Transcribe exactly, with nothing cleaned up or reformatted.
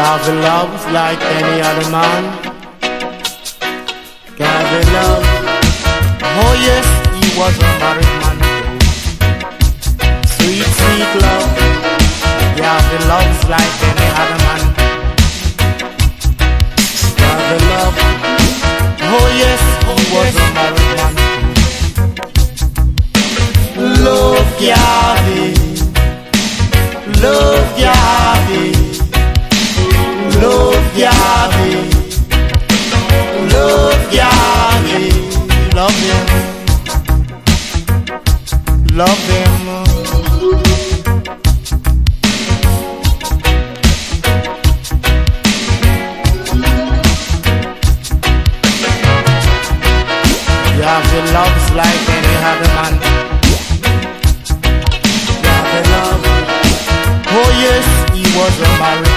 have the loves like any other man. Got the love. Oh yes, he was a married man. Sweet, sweet love. You have the loves like any other man. Got the love. Oh yes, he was a married man. Love Yahweh, love Yahweh, love Yahweh, love Yahweh, love him, love him. You have the loves like any other man. Oh yes, he was a married